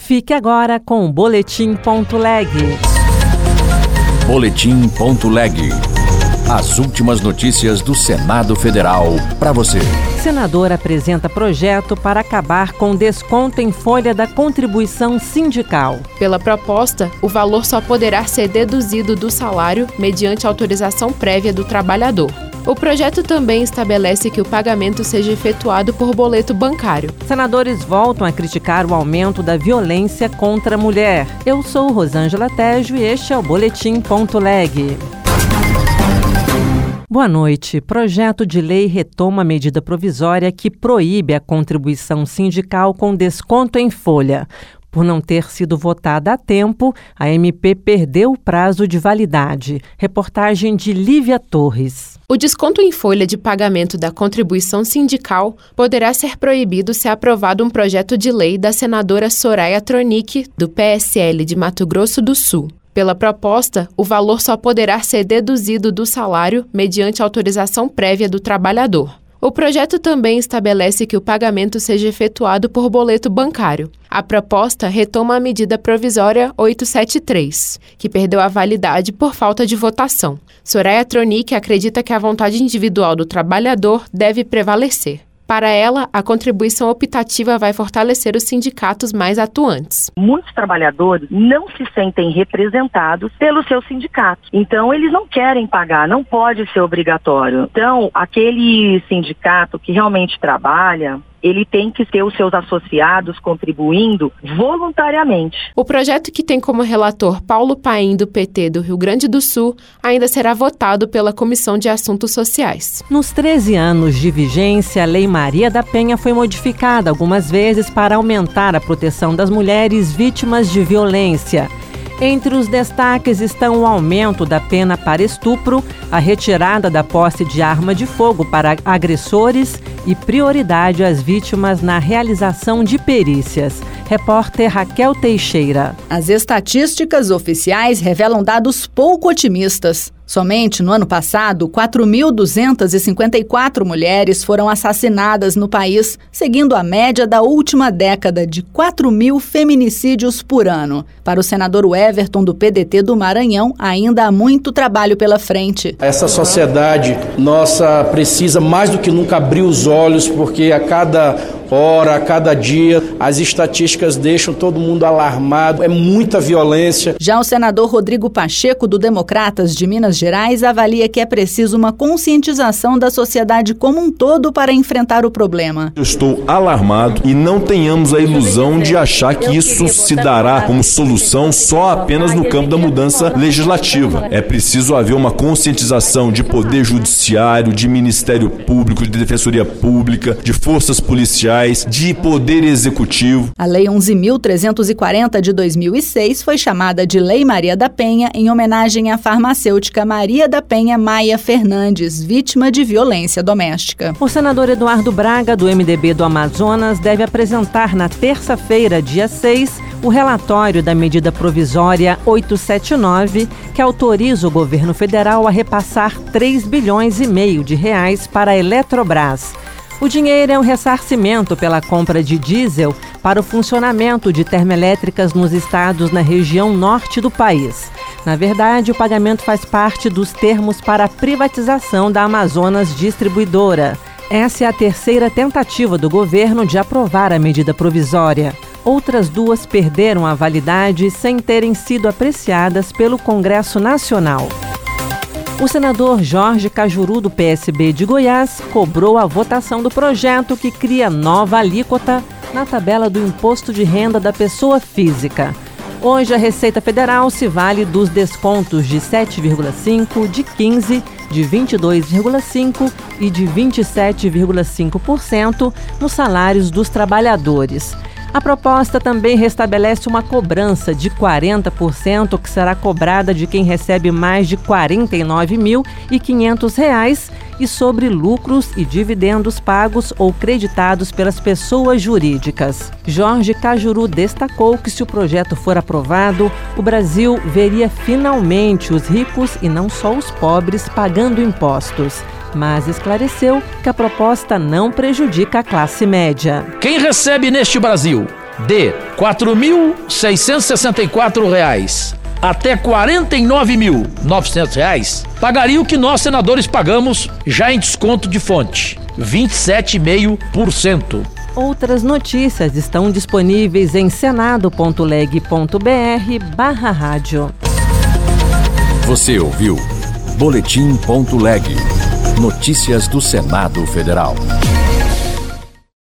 Fique agora com o Boletim.leg. Boletim.leg. As últimas notícias do Senado Federal para você. Senador apresenta projeto para acabar com desconto em folha da contribuição sindical. Pela proposta, o valor só poderá ser deduzido do salário mediante autorização prévia do trabalhador. O projeto também estabelece que o pagamento seja efetuado por boleto bancário. Senadores voltam a criticar o aumento da violência contra a mulher. Eu sou Rosângela Tejo e este é o Boletim.leg. Boa noite. Projeto de lei retoma a medida provisória que proíbe a contribuição sindical com desconto em folha. Por não ter sido votada a tempo, a MP perdeu o prazo de validade. Reportagem de Lívia Torres. O desconto em folha de pagamento da contribuição sindical poderá ser proibido se aprovado um projeto de lei da senadora Soraya Tronic, do PSL de Mato Grosso do Sul. Pela proposta, o valor só poderá ser deduzido do salário mediante autorização prévia do trabalhador. O projeto também estabelece que o pagamento seja efetuado por boleto bancário. A proposta retoma a medida provisória 873, que perdeu a validade por falta de votação. Soraya Tronic acredita que a vontade individual do trabalhador deve prevalecer. Para ela, a contribuição optativa vai fortalecer os sindicatos mais atuantes. Muitos trabalhadores não se sentem representados pelos seus sindicatos. Então, eles não querem pagar, não pode ser obrigatório. Então, aquele sindicato que realmente trabalha, ele tem que ter os seus associados contribuindo voluntariamente. O projeto, que tem como relator Paulo Paim, do PT do Rio Grande do Sul, ainda será votado pela Comissão de Assuntos Sociais. Nos 13 anos de vigência, a Lei Maria da Penha foi modificada algumas vezes para aumentar a proteção das mulheres vítimas de violência. Entre os destaques estão o aumento da pena para estupro, a retirada da posse de arma de fogo para agressores e prioridade às vítimas na realização de perícias. Repórter Raquel Teixeira. As estatísticas oficiais revelam dados pouco otimistas. Somente no ano passado, 4.254 mulheres foram assassinadas no país, seguindo a média da última década de 4.000 feminicídios por ano. Para o senador Everton, do PDT do Maranhão, ainda há muito trabalho pela frente. Essa sociedade nossa precisa mais do que nunca abrir os olhos, porque a cada hora, a cada dia, as estatísticas deixam todo mundo alarmado. É muita violência. Já o senador Rodrigo Pacheco, do Democratas de Minas Gerais, avalia que é preciso uma conscientização da sociedade como um todo para enfrentar o problema. Eu estou alarmado e não tenhamos a ilusão de achar que isso se dará como solução só apenas no campo da mudança legislativa. É preciso haver uma conscientização de poder judiciário, de Ministério Público, de Defensoria Pública, de forças policiais, de poder executivo. A Lei 11.340 de 2006 foi chamada de Lei Maria da Penha em homenagem à farmacêutica Maria da Penha Maia Fernandes, vítima de violência doméstica. O senador Eduardo Braga, do MDB do Amazonas, deve apresentar na terça-feira, dia 6, o relatório da medida provisória 879, que autoriza o governo federal a repassar 3,5 bilhões de reais para a Eletrobras. O dinheiro é um ressarcimento pela compra de diesel para o funcionamento de termoelétricas nos estados na região norte do país. Na verdade, o pagamento faz parte dos termos para a privatização da Amazonas Distribuidora. Essa é a terceira tentativa do governo de aprovar a medida provisória. Outras duas perderam a validade sem terem sido apreciadas pelo Congresso Nacional. O senador Jorge Cajuru, do PSB de Goiás, cobrou a votação do projeto que cria nova alíquota na tabela do imposto de renda da pessoa física. Hoje, a Receita Federal se vale dos descontos de 7,5%, de 15%, de 22,5% e de 27,5% nos salários dos trabalhadores. A proposta também restabelece uma cobrança de 40% que será cobrada de quem recebe mais de R$ 49.500 e sobre lucros e dividendos pagos ou creditados pelas pessoas jurídicas. Jorge Cajuru destacou que, se o projeto for aprovado, o Brasil veria finalmente os ricos e não só os pobres pagando impostos. Mas esclareceu que a proposta não prejudica a classe média. Quem recebe neste Brasil de R$ 4.664 até R$ 49.900 pagaria o que nós, senadores, pagamos já em desconto de fonte, 27,5%. Outras notícias estão disponíveis em senado.leg.br/rádio. Você ouviu Boletim.leg. Notícias do Senado Federal.